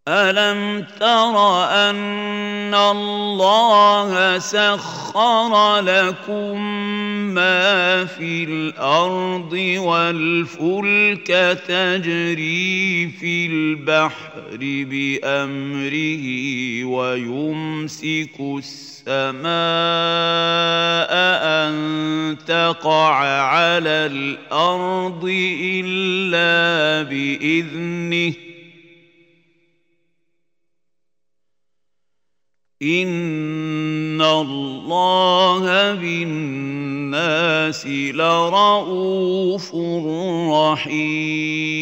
ألم تر أن الله سخر لكم ما في الأرض والفلك تجري في البحر بأمره ويمسك السماء أن تقع على الأرض إلا بإذنه إن الله بالناس لرءوف رحيم